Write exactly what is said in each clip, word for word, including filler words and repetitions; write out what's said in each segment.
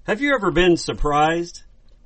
Have you ever been surprised?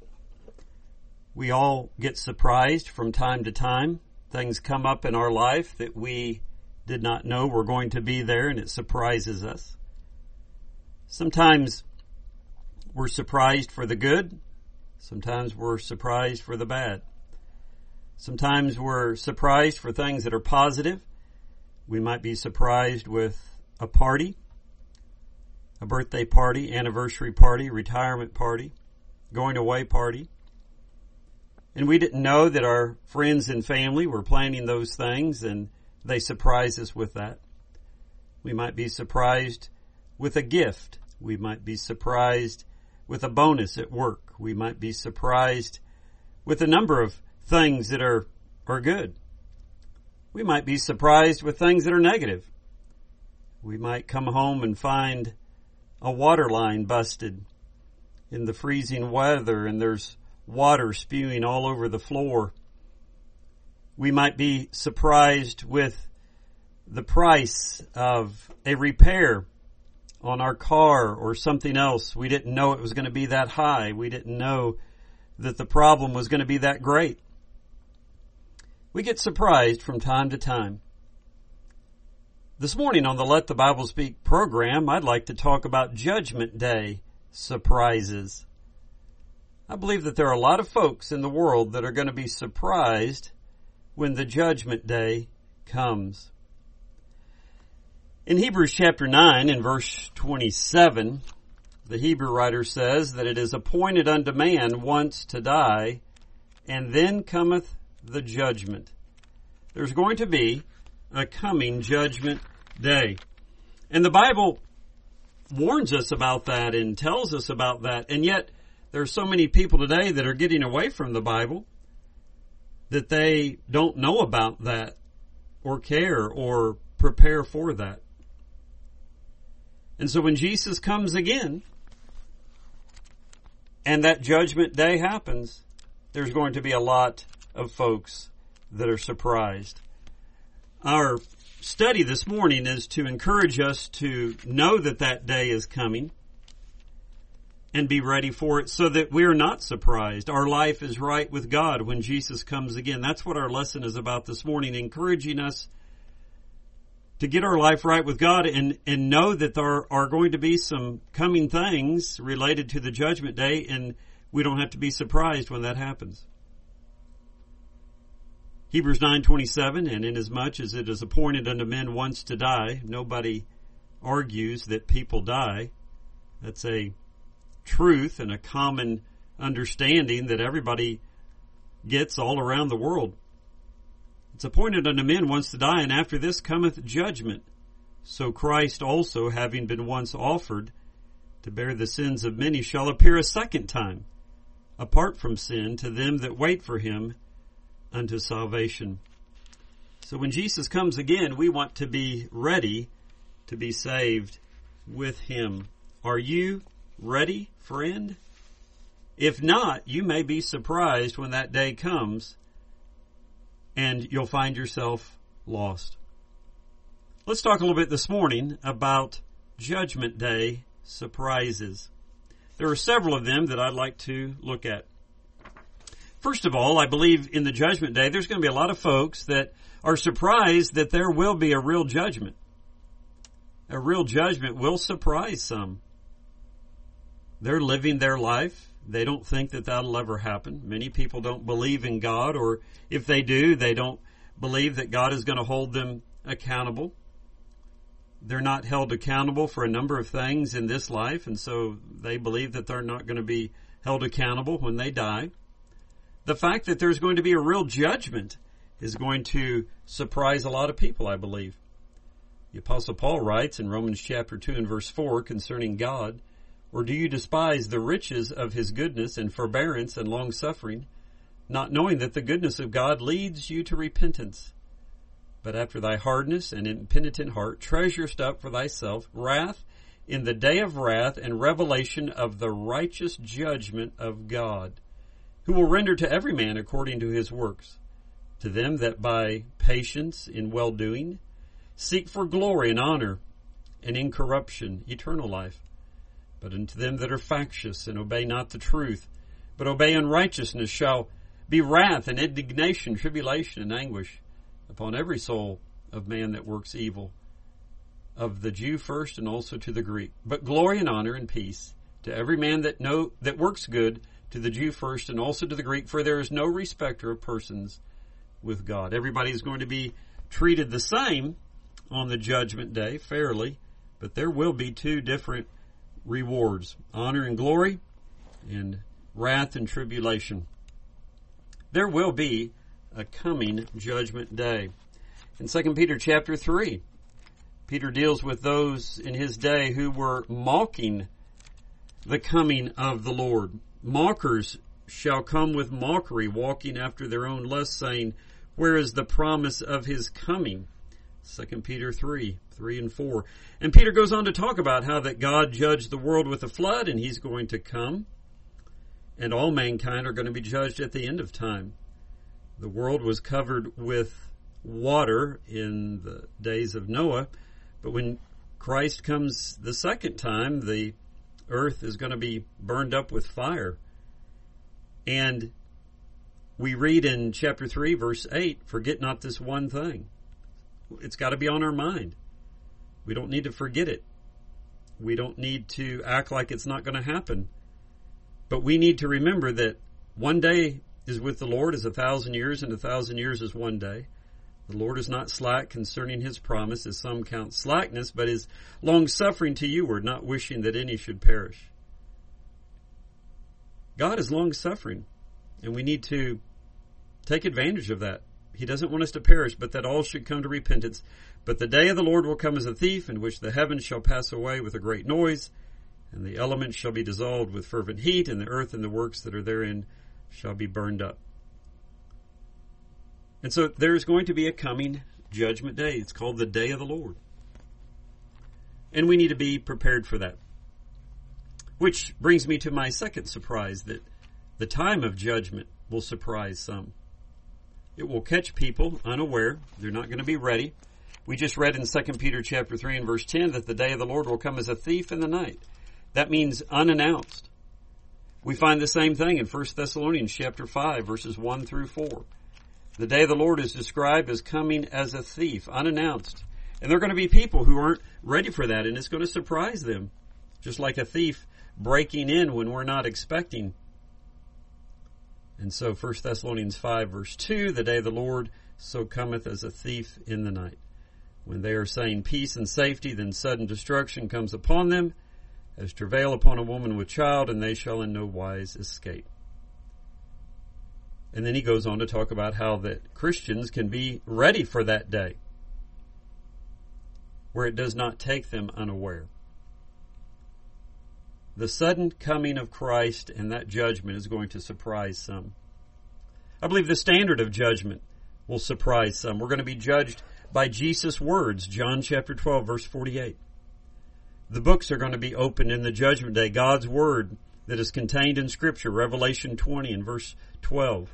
We all get surprised from time to time. Things come up in our life that we did not know were going to be there, and it surprises us. Sometimes we're surprised for the good. Sometimes we're surprised for the bad. Sometimes we're surprised for things that are positive. We might be surprised with a party, a birthday party, anniversary party, retirement party, going away party. And we didn't know that our friends and family were planning those things, and they surprise us with that. We might be surprised with a gift. We might be surprised with a bonus at work. We might be surprised with a number of things that are, are good. We might be surprised with things that are negative. We might come home and find a water line busted in the freezing weather, and there's water spewing all over the floor. We might be surprised with the price of a repair on our car or something else. We didn't know it was going to be that high. We didn't know that the problem was going to be that great. We get surprised from time to time. This morning on the Let the Bible Speak program, I'd like to talk about Judgment Day surprises. I believe that there are a lot of folks in the world that are going to be surprised when the Judgment Day comes. In Hebrews chapter nine, in verse twenty-seven, the Hebrew writer says that it is appointed unto man once to die, and then cometh the judgment. There's going to be a coming judgment day. And the Bible warns us about that and tells us about that. And yet there are so many people today that are getting away from the Bible that they don't know about that or care or prepare for that. And so when Jesus comes again and that judgment day happens, there's going to be a lot of folks that are surprised. Our study this morning is to encourage us to know that that day is coming and be ready for it so that we are not surprised. Our life is right with God when Jesus comes again. That's what our lesson is about this morning, encouraging us to get our life right with God and, and know that there are going to be some coming things related to the judgment day, and we don't have to be surprised when that happens. Hebrews nine twenty-seven, and inasmuch as it is appointed unto men once to die, nobody argues that people die. That's a truth and a common understanding that everybody gets all around the world. It's appointed unto men once to die, and after this cometh judgment. So Christ also, having been once offered to bear the sins of many, shall appear a second time, apart from sin, to them that wait for him unto salvation. So when Jesus comes again, we want to be ready to be saved with him. Are you ready, friend? If not, you may be surprised when that day comes and you'll find yourself lost. Let's talk a little bit this morning about Judgment Day surprises. There are several of them that I'd like to look at. First of all, I believe in the Judgment Day, there's going to be a lot of folks that are surprised that there will be a real judgment. A real judgment will surprise some. They're living their life. They don't think that that'll ever happen. Many people don't believe in God, or if they do, they don't believe that God is going to hold them accountable. They're not held accountable for a number of things in this life, and so they believe that they're not going to be held accountable when they die. The fact that there's going to be a real judgment is going to surprise a lot of people, I believe. The Apostle Paul writes in Romans chapter two and verse four concerning God, "Or do you despise the riches of his goodness and forbearance and long-suffering, not knowing that the goodness of God leads you to repentance? But after thy hardness and impenitent heart treasurest up for thyself wrath in the day of wrath and revelation of the righteous judgment of God, who will render to every man according to his works. To them that by patience in well-doing seek for glory and honor and incorruption, eternal life. But unto them that are factious and obey not the truth, but obey unrighteousness, shall be wrath and indignation, tribulation and anguish upon every soul of man that works evil, of the Jew first and also to the Greek. But glory and honor and peace to every man that know that works good, to the Jew first and also to the Greek, for there is no respecter of persons with God. Everybody is going to be treated the same on the judgment day, fairly, but there will be two different rewards, honor and glory, and wrath and tribulation. There will be a coming judgment day. In Second Peter chapter three, Peter deals with those in his day who were mocking the coming of the Lord. Mockers shall come with mockery, walking after their own lusts, saying, where is the promise of his coming? Second Peter three, three and four. And Peter goes on to talk about how that God judged the world with a flood, and he's going to come, and all mankind are going to be judged at the end of time. The world was covered with water in the days of Noah, but when Christ comes the second time, the earth is going to be burned up with fire. And we read in chapter three, verse eight, forget not this one thing. It's got to be on our mind. We don't need to forget it. We don't need to act like it's not going to happen. But we need to remember that one day is with the Lord as a thousand years, and a thousand years is one day. The Lord is not slack concerning his promise, as some count slackness, but is long-suffering to youward, not wishing that any should perish. God is long-suffering, and we need to take advantage of that. He doesn't want us to perish, but that all should come to repentance. But the day of the Lord will come as a thief, in which the heavens shall pass away with a great noise, and the elements shall be dissolved with fervent heat, and the earth and the works that are therein shall be burned up. And so there is going to be a coming judgment day. It's called the day of the Lord. And we need to be prepared for that. Which brings me to my second surprise, that the time of judgment will surprise some. It will catch people unaware. They're not going to be ready. We just read in Second Peter chapter three and verse ten that the day of the Lord will come as a thief in the night. That means unannounced. We find the same thing in First Thessalonians chapter five, verses one through four. The day of the Lord is described as coming as a thief, unannounced. And there are going to be people who aren't ready for that, and it's going to surprise them. Just like a thief breaking in when we're not expecting. And so First Thessalonians five, verse two, the day of the Lord so cometh as a thief in the night. When they are saying peace and safety, then sudden destruction comes upon them, as travail upon a woman with child, and they shall in no wise escape. And then he goes on to talk about how that Christians can be ready for that day, where it does not take them unaware. The sudden coming of Christ and that judgment is going to surprise some. I believe the standard of judgment will surprise some. We're going to be judged by Jesus' words, John chapter twelve, verse forty-eight. The books are going to be opened in the judgment day, God's word that is contained in Scripture, Revelation twenty and verse twelve.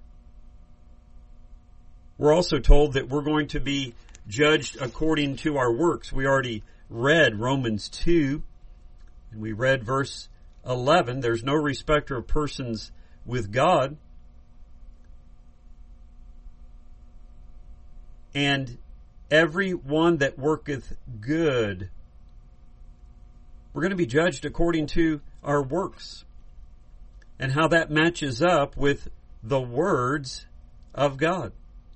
We're also told that we're going to be judged according to our works. We already read Romans two, and we read verse eleven. There's no respecter of persons with God. And every one that worketh good. We're going to be judged according to our works and how that matches up with the words of God.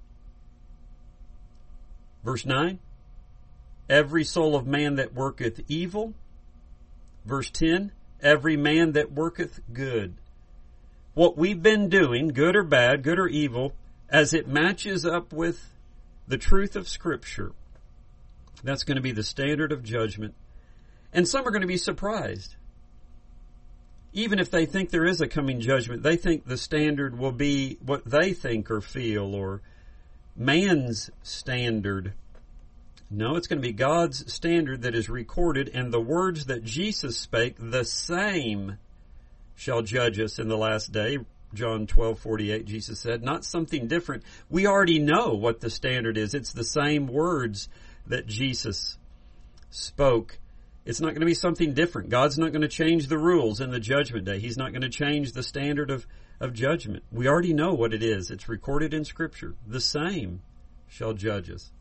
Verse nine, every soul of man that worketh evil. Verse ten, every man that worketh good. What we've been doing, good or bad, good or evil, as it matches up with the truth of Scripture, that's going to be the standard of judgment. And some are going to be surprised. Even if they think there is a coming judgment, they think the standard will be what they think or feel, or man's standard. No, it's going to be God's standard that is recorded, and the words that Jesus spake, the same shall judge us in the last day. John twelve forty-eight, Jesus said, not something different. We already know what the standard is. It's the same words that Jesus spoke. It's not going to be something different. God's not going to change the rules in the judgment day. He's not going to change the standard of, of judgment. We already know what it is. It's recorded in Scripture. The same shall judge us.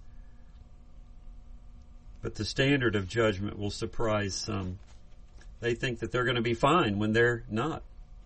But the standard of judgment will surprise some. They think that they're going to be fine when they're not.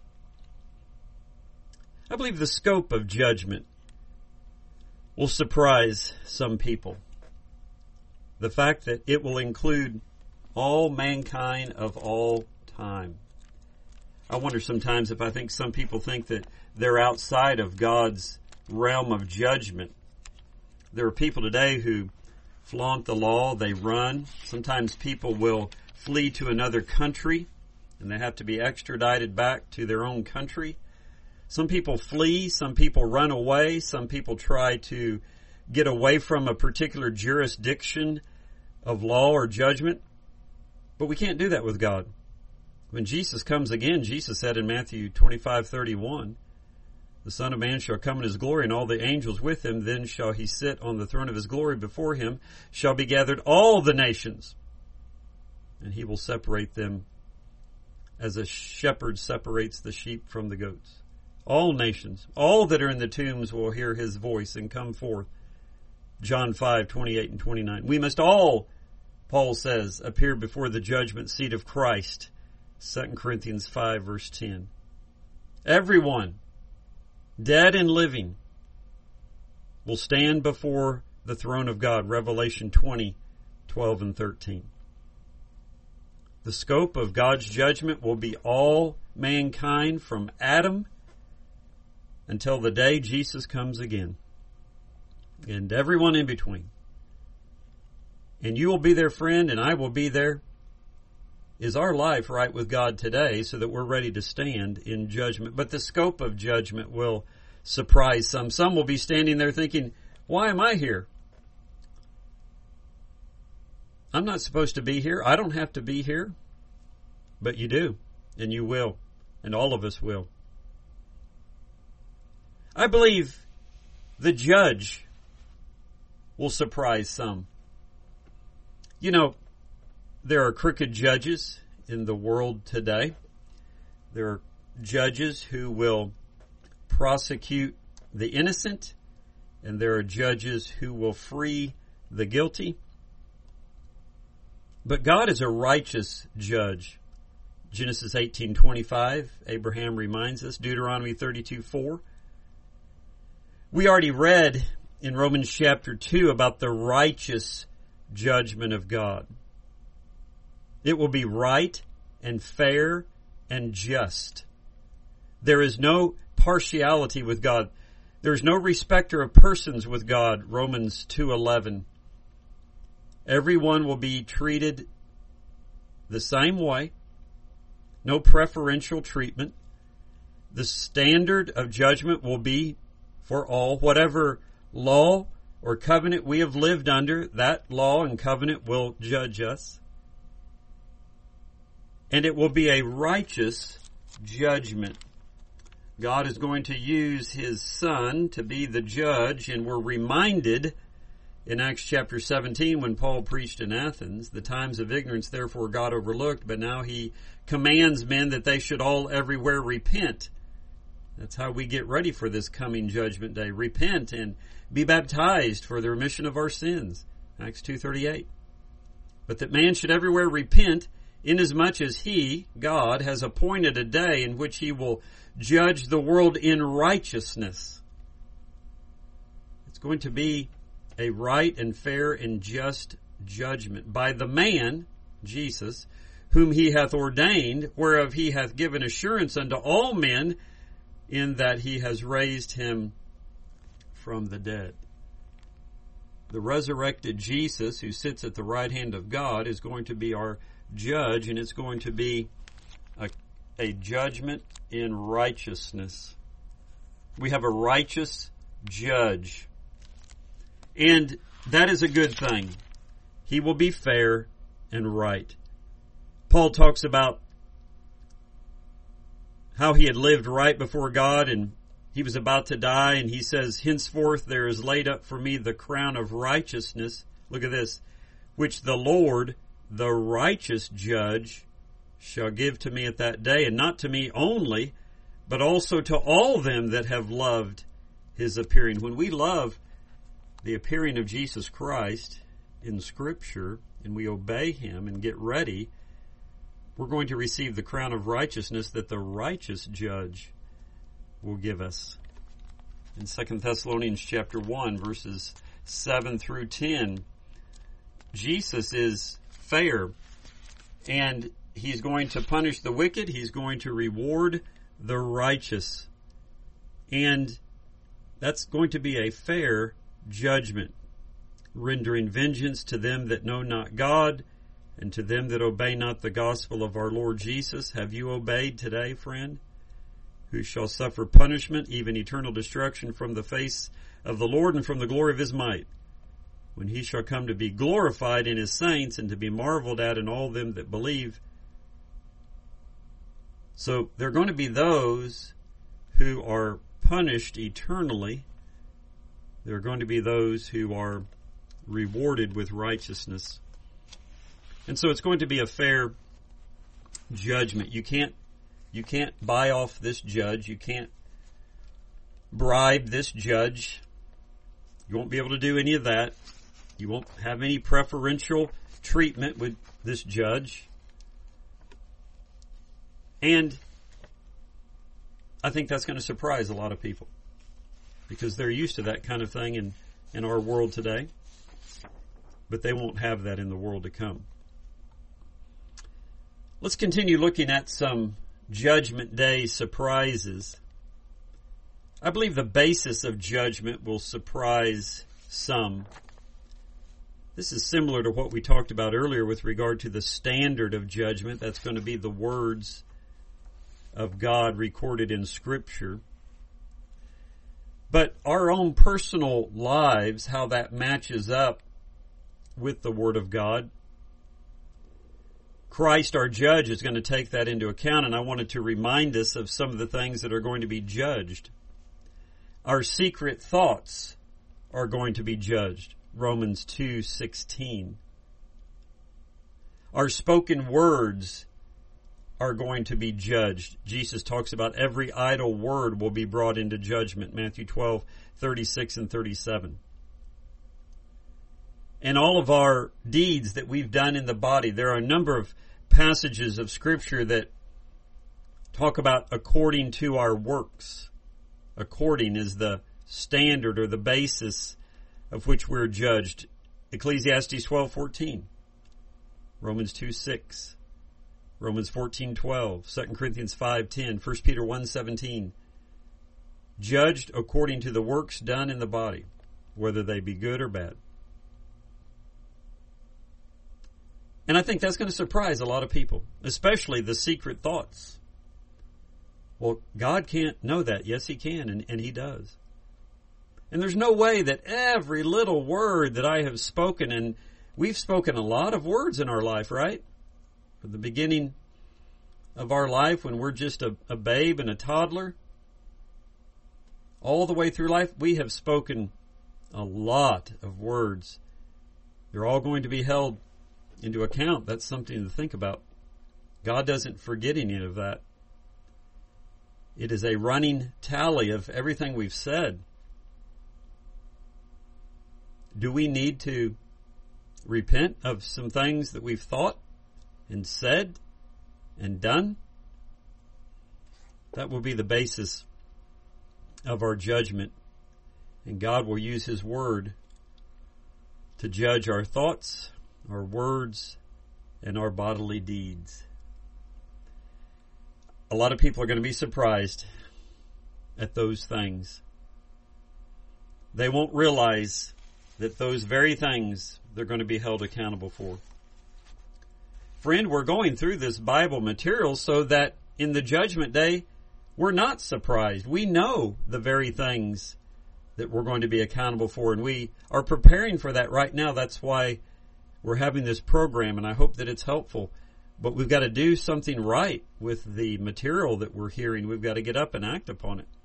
I believe the scope of judgment will surprise some people. The fact that it will include all mankind of all time. I wonder sometimes if I think some people think that they're outside of God's realm of judgment. There are people today who flaunt the law, they run. Sometimes people will flee to another country and they have to be extradited back to their own country. Some people flee, some people run away, some people try to get away from a particular jurisdiction of law or judgment. But we can't do that with God. When Jesus comes again, Jesus said in Matthew twenty-five thirty-one, the Son of Man shall come in his glory, and all the angels with him. Then shall he sit on the throne of his glory. Before him shall be gathered all the nations, and he will separate them as a shepherd separates the sheep from the goats. All nations, all that are in the tombs will hear his voice and come forth. John five twenty-eight and twenty-nine. We must all, Paul says, appear before the judgment seat of Christ. Second Corinthians five verse ten. Everyone, dead and living, will stand before the throne of God. Revelation twenty, twelve and thirteen. The scope of God's judgment will be all mankind from Adam until the day Jesus comes again. And everyone in between. And you will be their friend and I will be there. Is our life right with God today so that we're ready to stand in judgment? But the scope of judgment will surprise some. Some will be standing there thinking, why am I here? I'm not supposed to be here. I don't have to be here. But you do. And you will. And all of us will. I believe the judge will surprise some. You know, there are crooked judges in the world today. There are judges who will prosecute the innocent, and there are judges who will free the guilty. But God is a righteous judge. Genesis eighteen twenty-five, Abraham reminds us, Deuteronomy thirty-two four. We already read in Romans chapter two about the righteous judgment of God. It will be right and fair and just. There is no partiality with God. There is no respecter of persons with God, Romans two eleven. Everyone will be treated the same way. No preferential treatment. The standard of judgment will be for all. Whatever law or covenant we have lived under, that law and covenant will judge us. And it will be a righteous judgment. God is going to use His Son to be the judge, and we're reminded in Acts chapter seventeen when Paul preached in Athens, the times of ignorance therefore God overlooked, but now He commands men that they should all everywhere repent. That's how we get ready for this coming judgment day. Repent and be baptized for the remission of our sins. Acts two thirty-eight. But that man should everywhere repent, inasmuch as He, God, has appointed a day in which He will judge the world in righteousness. It's going to be a right and fair and just judgment by the man, Jesus, whom He hath ordained, whereof He hath given assurance unto all men, in that He has raised Him from the dead. The resurrected Jesus, who sits at the right hand of God, is going to be our judge, and it's going to be a, a judgment in righteousness. We have a righteous judge. And that is a good thing. He will be fair and right. Paul talks about how he had lived right before God and he was about to die, and he says, henceforth there is laid up for me the crown of righteousness. Look at this. Which the Lord, the righteous judge shall give to me at that day, and not to me only, but also to all them that have loved his appearing. When we love the appearing of Jesus Christ in Scripture, and we obey him and get ready, we're going to receive the crown of righteousness that the righteous judge will give us. In Second Thessalonians chapter one, verses seven through ten, Jesus is fair, and he's going to punish the wicked. He's going to reward the righteous. And that's going to be a fair judgment, rendering vengeance to them that know not God, and to them that obey not the gospel of our Lord Jesus. Have you obeyed today, friend? Who shall suffer punishment, even eternal destruction, from the face of the Lord and from the glory of his might, when he shall come to be glorified in his saints and to be marveled at in all them that believe. So there are going to be those who are punished eternally. There are going to be those who are rewarded with righteousness. And so it's going to be a fair judgment. You can't You can't buy off this judge. You can't bribe this judge. You won't be able to do any of that. You won't have any preferential treatment with this judge. And I think that's going to surprise a lot of people, because they're used to that kind of thing in, in our world today. But they won't have that in the world to come. Let's continue looking at some Judgment Day surprises. I believe the basis of judgment will surprise some. This is similar to what we talked about earlier with regard to the standard of judgment. That's going to be the words of God recorded in Scripture. But our own personal lives, how that matches up with the Word of God, Christ, our judge, is going to take that into account, and I wanted to remind us of some of the things that are going to be judged. Our secret thoughts are going to be judged. Romans two sixteen. Our spoken words are going to be judged. Jesus talks about every idle word will be brought into judgment. Matthew twelve thirty-six and thirty-seven. And all of our deeds that we've done in the body, there are a number of passages of Scripture that talk about according to our works. According is the standard or the basis of which we're judged. Ecclesiastes twelve fourteen, Romans two six, Romans fourteen twelve, Second Corinthians five ten, First Peter one seventeen. Judged according to the works done in the body, whether they be good or bad. And I think that's going to surprise a lot of people, especially the secret thoughts. Well, God can't know that. Yes, He can, and, and He does. And there's no way that every little word that I have spoken, and we've spoken a lot of words in our life, right? From the beginning of our life, when we're just a, a babe and a toddler, all the way through life, we have spoken a lot of words. They're all going to be held into account. That's something to think about. God doesn't forget any of that. It is a running tally of everything we've said. Do we need to repent of some things that we've thought and said and done? That will be the basis of our judgment. And God will use His Word to judge our thoughts, our words, and our bodily deeds. A lot of people are going to be surprised at those things. They won't realize that those very things they're going to be held accountable for. Friend, we're going through this Bible material so that in the judgment day, we're not surprised. We know the very things that we're going to be accountable for, and we are preparing for that right now. That's why we're having this program, and I hope that it's helpful. But we've got to do something right with the material that we're hearing. We've got to get up and act upon it.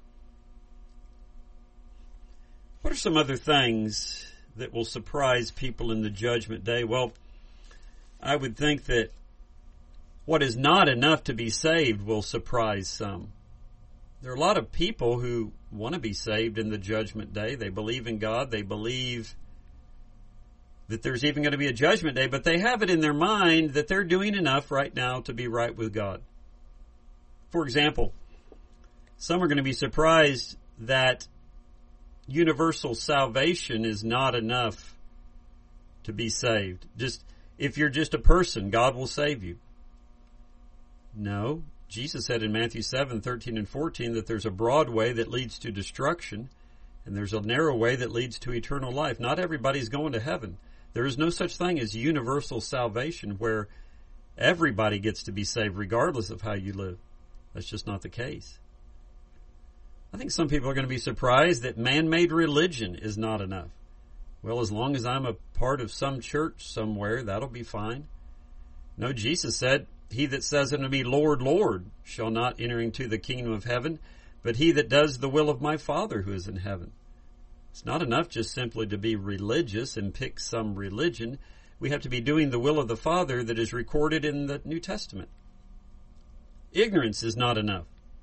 What are some other things that will surprise people in the judgment day? Well, I would think that what is not enough to be saved will surprise some. There are a lot of people who want to be saved in the judgment day. They believe in God. They believe that there's even going to be a judgment day, but they have it in their mind that they're doing enough right now to be right with God. For example, some are going to be surprised that universal salvation is not enough to be saved. Just if you're just a person, God will save you. No. Jesus said in Matthew seven, thirteen and fourteen that there's a broad way that leads to destruction and there's a narrow way that leads to eternal life. Not everybody's going to heaven. There is no such thing as universal salvation where everybody gets to be saved regardless of how you live. That's just not the case. I think some people are going to be surprised that man-made religion is not enough. Well, as long as I'm a part of some church somewhere, that'll be fine. No, Jesus said, "He that says unto me, Lord, Lord, shall not enter into the kingdom of heaven, but he that does the will of my Father who is in heaven." It's not enough just simply to be religious and pick some religion. We have to be doing the will of the Father that is recorded in the New Testament. Ignorance is not enough.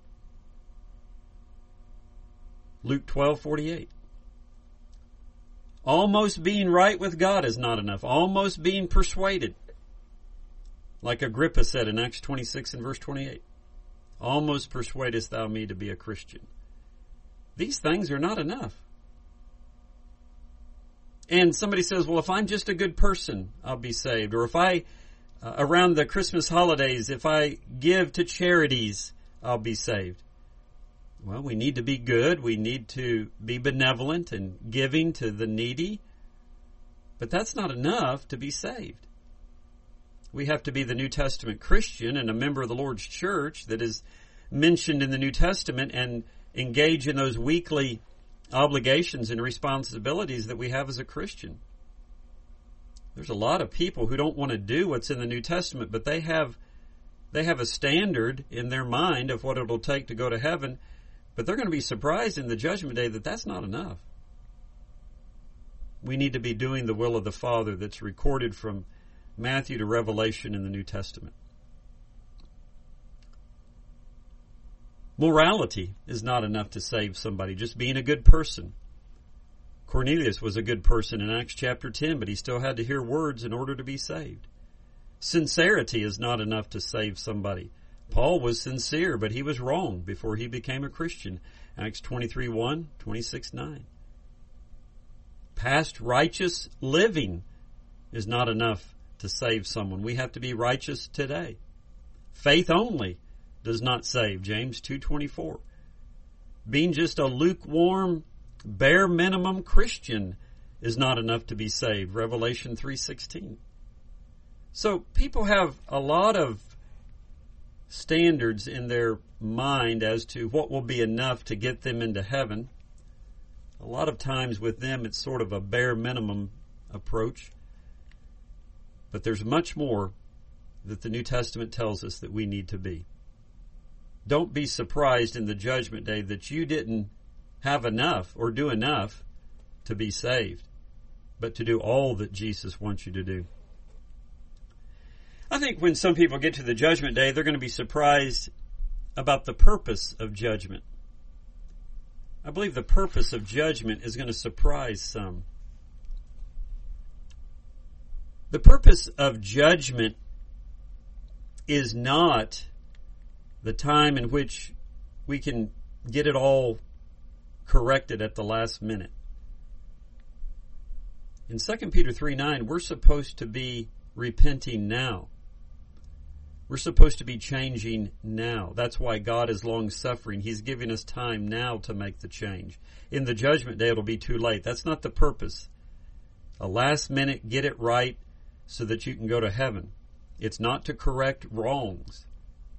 Luke twelve forty-eight. Almost being right with God is not enough. Almost being persuaded. Like Agrippa said in Acts twenty-six and verse twenty-eight. Almost persuadest thou me to be a Christian. These things are not enough. And somebody says, well, if I'm just a good person, I'll be saved. Or if I, uh, around the Christmas holidays, if I give to charities, I'll be saved. Well, we need to be good. We need to be benevolent and giving to the needy. But that's not enough to be saved. We have to be the New Testament Christian and a member of the Lord's church that is mentioned in the New Testament and engage in those weekly obligations and responsibilities that we have as a Christian. There's a lot of people who don't want to do what's in the New Testament, but they have they have a standard in their mind of what it'll take to go to heaven, but they're going to be surprised in the judgment day that that's not enough. We need to be doing the will of the Father that's recorded from Matthew to Revelation in the New Testament. Morality is not enough to save somebody, just being a good person. Cornelius was a good person in Acts chapter ten, but he still had to hear words in order to be saved. Sincerity is not enough to save somebody. Paul was sincere, but he was wrong before he became a Christian. Acts twenty-three one, twenty-six nine. Past righteous living is not enough to save someone. We have to be righteous today. Faith only does not save. James two twenty-four. Being just a lukewarm, bare minimum Christian is not enough to be saved. Revelation three sixteen. So people have a lot of standards in their mind as to what will be enough to get them into heaven. A lot of times with them it's sort of a bare minimum approach. But there's much more that the New Testament tells us that we need to be. Don't be surprised in the judgment day that you didn't have enough or do enough to be saved, but to do all that Jesus wants you to do. I think when some people get to the judgment day, they're going to be surprised about the purpose of judgment. I believe the purpose of judgment is going to surprise some. The purpose of judgment is not the time in which we can get it all corrected at the last minute. In Second Peter three nine, we're supposed to be repenting now. We're supposed to be changing now. That's why God is long-suffering. He's giving us time now to make the change. In the judgment day, it'll be too late. That's not the purpose. A last minute, get it right so that you can go to heaven. It's not to correct wrongs.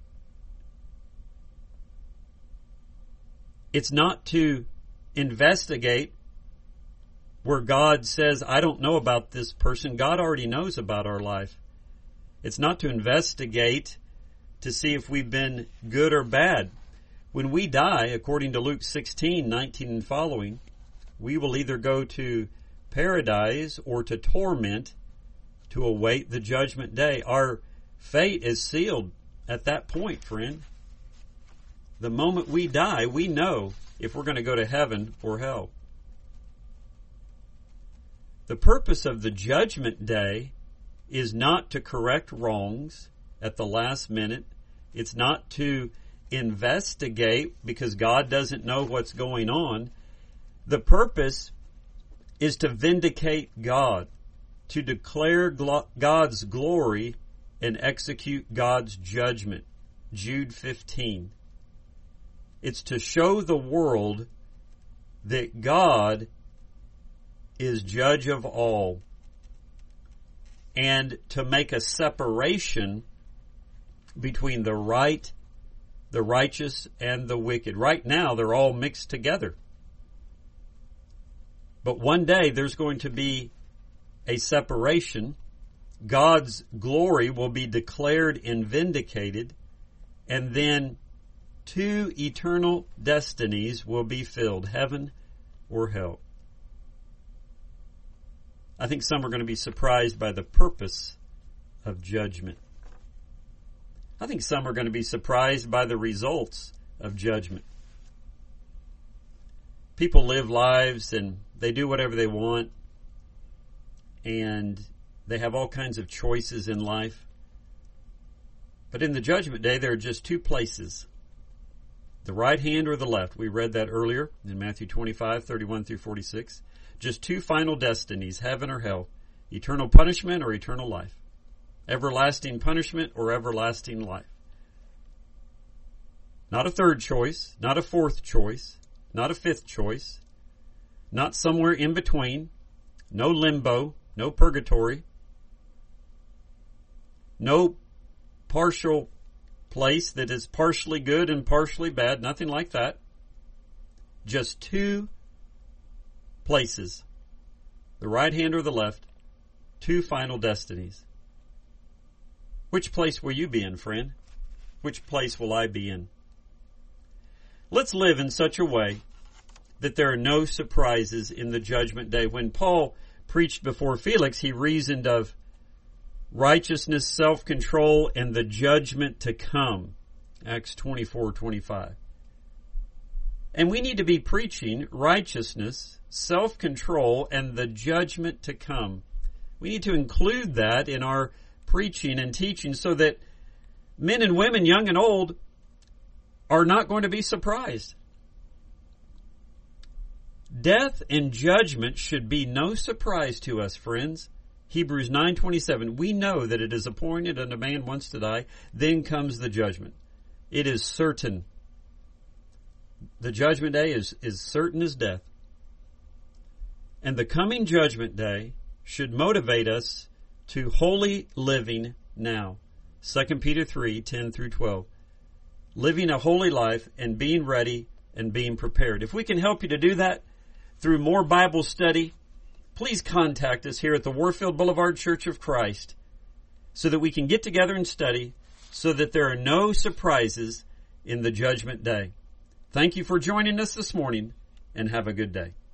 It's not to investigate where God says, I don't know about this person. God already knows about our life. It's not to investigate to see if we've been good or bad. When we die, according to Luke sixteen, nineteen and following, we will either go to paradise or to torment to await the judgment day. Our fate is sealed at that point, friend. The moment we die, we know if we're going to go to heaven or hell. The purpose of the judgment day is not to correct wrongs at the last minute. It's not to investigate because God doesn't know what's going on. The purpose is to vindicate God, to declare glo- God's glory and execute God's judgment. Jude fifteen. It's to show the world that God is judge of all, and to make a separation between the right, the righteous, and the wicked. Right now, they're all mixed together. But one day, there's going to be a separation. God's glory will be declared and vindicated, and then two eternal destinies will be filled, heaven or hell. I think some are going to be surprised by the purpose of judgment. I think some are going to be surprised by the results of judgment. People live lives and they do whatever they want, and they have all kinds of choices in life. But in the judgment day, there are just two places, the right hand or the left. We read that earlier in Matthew twenty-five, thirty-one through forty-six. Just two final destinies, heaven or hell, eternal punishment or eternal life, everlasting punishment or everlasting life. Not a third choice, not a fourth choice, not a fifth choice, not somewhere in between, no limbo, no purgatory, no partial place that is partially good and partially bad, nothing like that. Just two places, the right hand or the left, two final destinies. Which place will you be in, friend? Which place will I be in? Let's live in such a way that there are no surprises in the judgment day. When Paul preached before Felix, he reasoned of righteousness, self-control, and the judgment to come. Acts twenty-four twenty-five. And we need to be preaching righteousness, self-control, and the judgment to come. We need to include that in our preaching and teaching so that men and women, young and old, are not going to be surprised. Death and judgment should be no surprise to us, friends. Hebrews nine twenty-seven, we know that it is appointed unto man once to die, then comes the judgment. It is certain. The judgment day is, is certain as death. And the coming judgment day should motivate us to holy living now. Second Peter three ten through twelve. Living a holy life and being ready and being prepared. If we can help you to do that through more Bible study, please contact us here at the Warfield Boulevard Church of Christ so that we can get together and study so that there are no surprises in the judgment day. Thank you for joining us this morning, and have a good day.